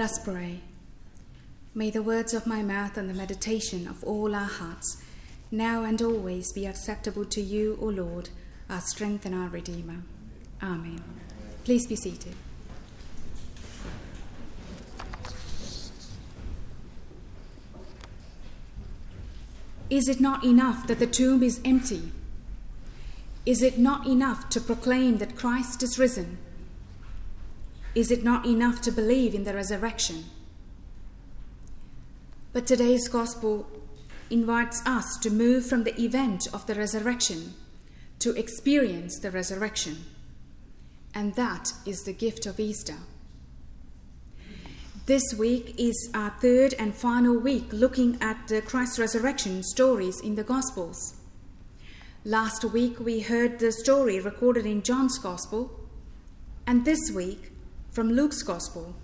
us pray. May the words of my mouth and the meditation of all our hearts now and always be acceptable to you, O Lord, our strength and our Redeemer. Amen. Please be seated. Is it not enough that the tomb is empty? Is it not enough to proclaim that Christ is risen? Is it not enough to believe in the resurrection? But today's gospel invites us to move from the event of the resurrection to experience the resurrection. And that is the gift of Easter. This week is our third and final week looking at the Christ resurrection stories in the Gospels. Last week we heard the story recorded in John's Gospel, and this week from Luke's Gospel.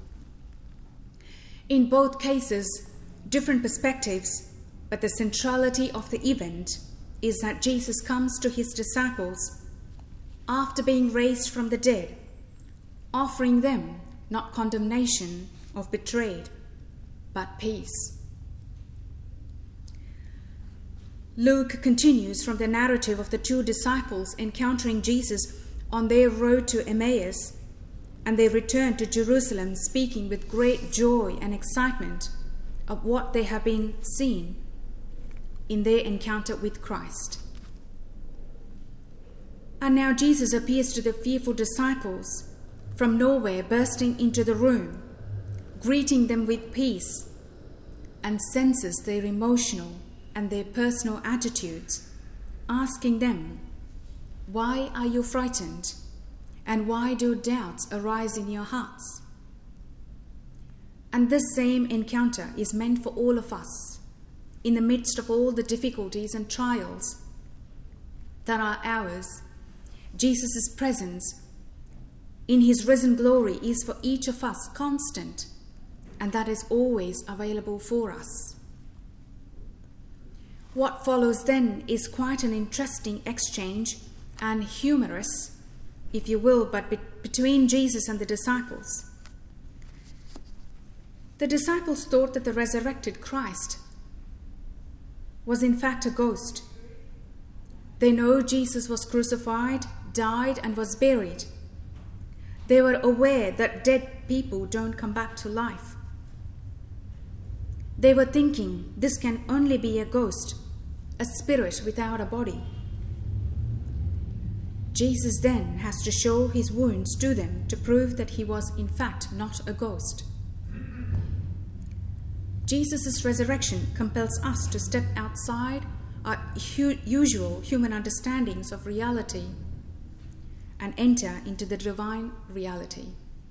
In both cases, different perspectives, but the centrality of the event is that Jesus comes to his disciples after being raised from the dead, offering them not condemnation of betrayed, but peace. Luke continues from the narrative of the two disciples encountering Jesus on their road to Emmaus, and they return to Jerusalem speaking with great joy and excitement of what they have been seeing in their encounter with Christ. And now Jesus appears to the fearful disciples from nowhere, bursting into the room, greeting them with peace, and senses their emotional and their personal attitudes, asking them, "Why are you frightened? And why do doubts arise in your hearts?" And this same encounter is meant for all of us, in the midst of all the difficulties and trials that are ours. Jesus' presence in his risen glory is for each of us constant, and that is always available for us. What follows then is quite an interesting exchange, and humorous, if you will, but between Jesus and the disciples. The disciples thought that the resurrected Christ was in fact a ghost. They know Jesus was crucified, died, and was buried. They were aware that dead people don't come back to life. They were thinking this can only be a ghost, a spirit without a body. Jesus then has to show his wounds to them to prove that he was in fact not a ghost. Jesus' resurrection compels us to step outside our usual human understandings of reality and enter into the divine reality.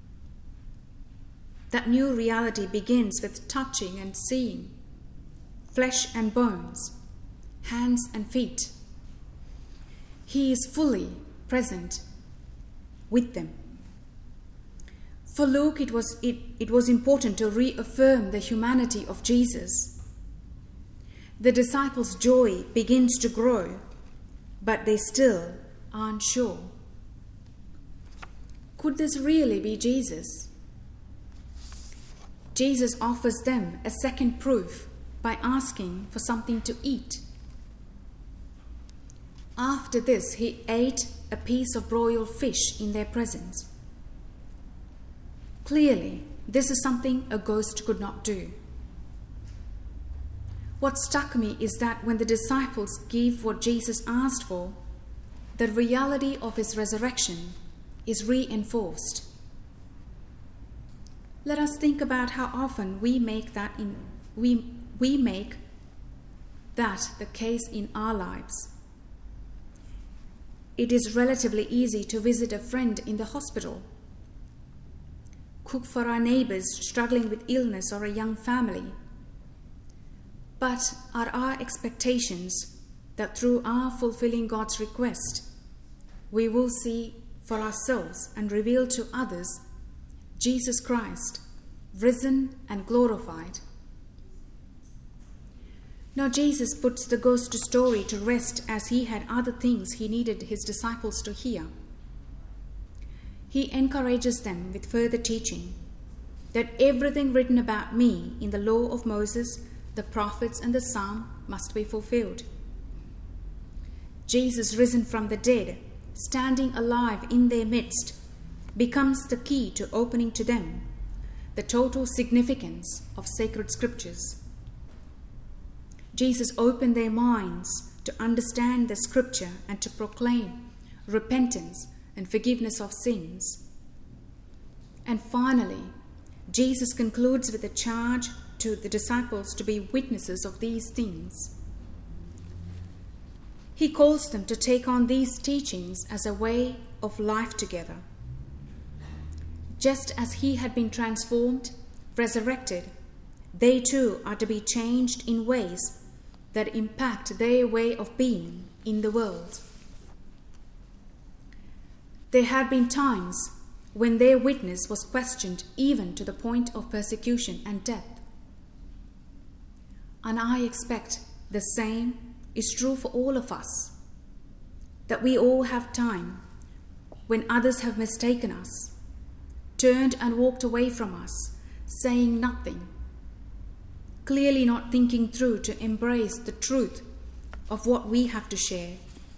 That new reality begins with touching and seeing, flesh and bones, hands and feet. He is fully present with them. For Luke, it was important to reaffirm the humanity of Jesus. The disciples' joy begins to grow, but they still aren't sure. Could this really be Jesus? Jesus offers them a second proof by asking for something to eat. After this, he ate a piece of broiled fish in their presence. Clearly, this is something a ghost could not do. What struck me is that when the disciples give what Jesus asked for, the reality of his resurrection is reinforced. Let us think about how often we make that the case in our lives. It is relatively easy to visit a friend in the hospital, cook for our neighbors struggling with illness or a young family. But are our expectations that through our fulfilling God's request, we will see for ourselves and reveal to others Jesus Christ, risen and glorified? Now Jesus puts the ghost story to rest, as he had other things he needed his disciples to hear. He encourages them with further teaching. that everything written about me in the law of Moses, the prophets, and the Psalm must be fulfilled. Jesus, risen from the dead, standing alive in their midst, becomes the key to opening to them the total significance of sacred scriptures. Jesus opened their minds to understand the scripture and to proclaim repentance and forgiveness of sins. And finally, Jesus concludes with a charge to the disciples to be witnesses of these things. He calls them to take on these teachings as a way of life together. Just as he had been transformed, resurrected, they too are to be changed in ways that impact their way of being in the world. There had been times when their witness was questioned even to the point of persecution and death. And I expect the same is true for all of us, that we all have time when others have mistaken us, turned and walked away from us, saying nothing, clearly not thinking through to embrace the truth of what we have to share.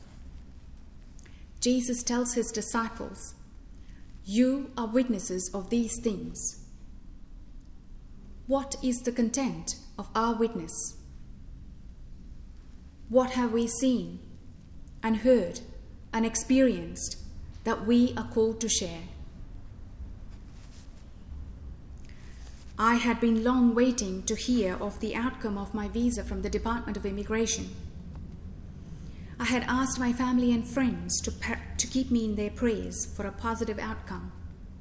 Jesus tells his disciples, "You are witnesses of these things." What is the content of our witness? What have we seen and heard and experienced that we are called to share? I had been long waiting to hear of the outcome of my visa from the Department of Immigration. I had asked my family and friends to keep me in their prayers for a positive outcome.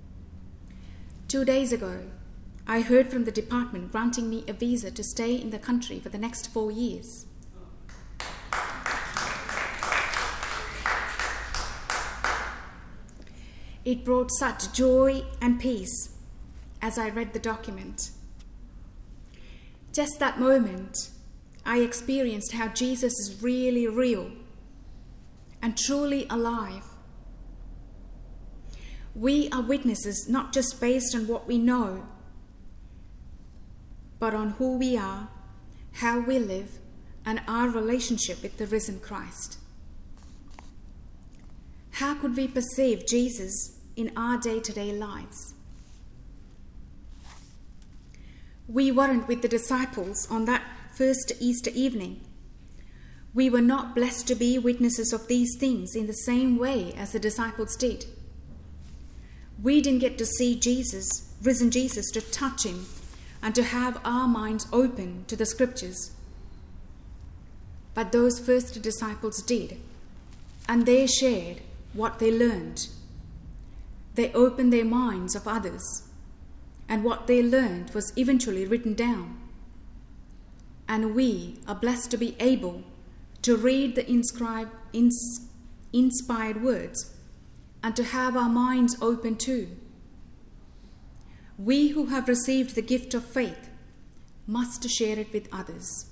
2 days ago, I heard from the department granting me a visa to stay in the country for the next 4 years. It brought such joy and peace as I read the document. Just that moment, I experienced how Jesus is really real and truly alive. We are witnesses not just based on what we know, but on who we are, how we live, and our relationship with the risen Christ. How could we perceive Jesus in our day-to-day lives? We weren't with the disciples on that first Easter evening. We were not blessed to be witnesses of these things in the same way as the disciples did. We didn't get to see Jesus, risen Jesus, to touch him and to have our minds open to the scriptures. But those first disciples did, and they shared what they learned. They opened their minds of others, and what they learned was eventually written down. And we are blessed to be able to read the inspired words and to have our minds open too. We who have received the gift of faith must share it with others.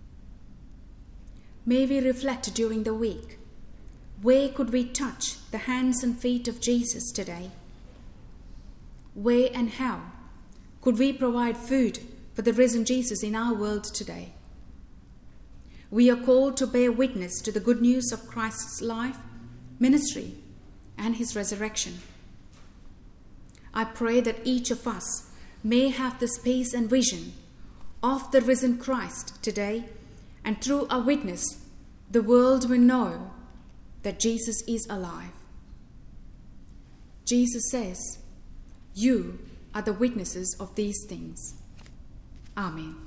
May we reflect during the week. Where could we touch the hands and feet of Jesus today? Where and how could we provide food for the risen Jesus in our world today? We are called to bear witness to the good news of Christ's life, ministry, and his resurrection. I pray that each of us may have the space and vision of the risen Christ today, and through our witness, the world will know that Jesus is alive. Jesus says, "You are the witnesses of these things." Amen.